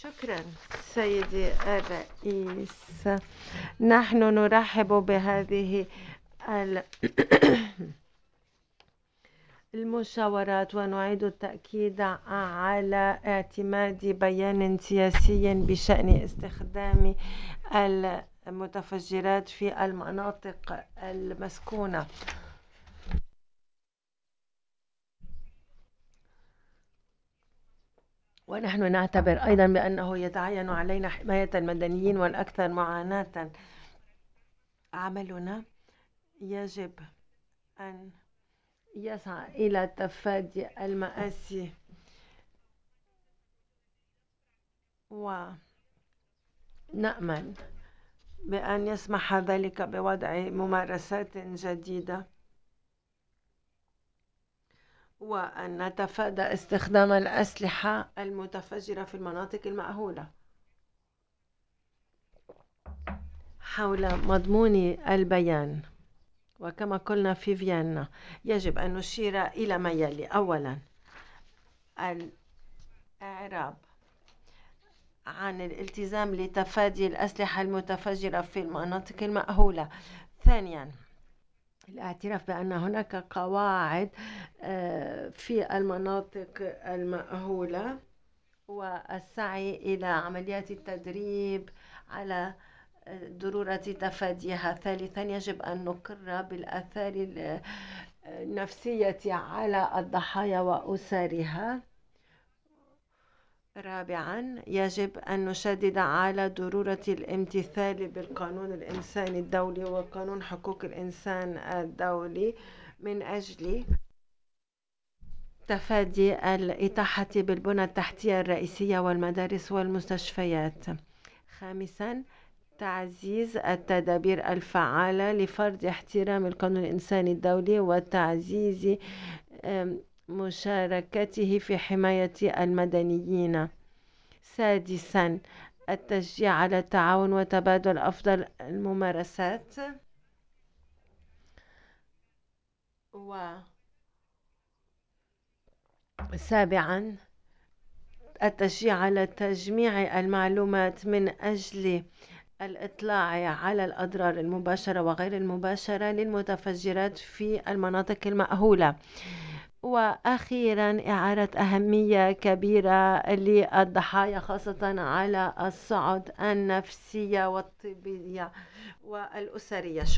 شكرا سيدي الرئيس. نحن نرحب بهذه ال- المشاورات ونعيد التأكيد على اعتماد بيان سياسي بشأن استخدام المتفجرات في المناطق المسكونة. ونحن نعتبر أيضا بأنه يتعين علينا حماية المدنيين والأكثر معاناة. عملنا يجب أن يسعى إلى تفادي المآسي ونأمل بأن يسمح ذلك بوضع ممارسات جديدة وأن نتفادى استخدام الأسلحة المتفجرة في المناطق المأهولة. حول مضمون البيان وكما قلنا في فيينا يجب أن نشير إلى ما يلي: أولا الإعراب عن الالتزام لتفادي الأسلحة المتفجرة في المناطق المأهولة. ثانيا الاعتراف بأن هناك قواعد في المناطق المأهولة والسعي إلى عمليات التدريب على ضرورة تفاديها. ثالثا يجب أن نقر بالآثار النفسية على الضحايا وأسرها. رابعا يجب أن نشدد على ضرورة الامتثال بالقانون الإنساني الدولي وقانون حقوق الإنسان الدولي من أجل تفادي الإطاحة بالبنى التحتية الرئيسية والمدارس والمستشفيات. خامسا تعزيز التدابير الفعالة لفرض احترام القانون الإنساني الدولي وتعزيز مشاركته في حماية المدنيين. سادسا التشجيع على التعاون وتبادل أفضل الممارسات. وسابعا التشجيع على تجميع المعلومات من أجل الإطلاع على الأضرار المباشرة وغير المباشرة للمتفجرات في المناطق المأهولة. وأخيرا إعارة أهمية كبيرة للضحايا خاصة على الصعد النفسية والطبية والأسرية.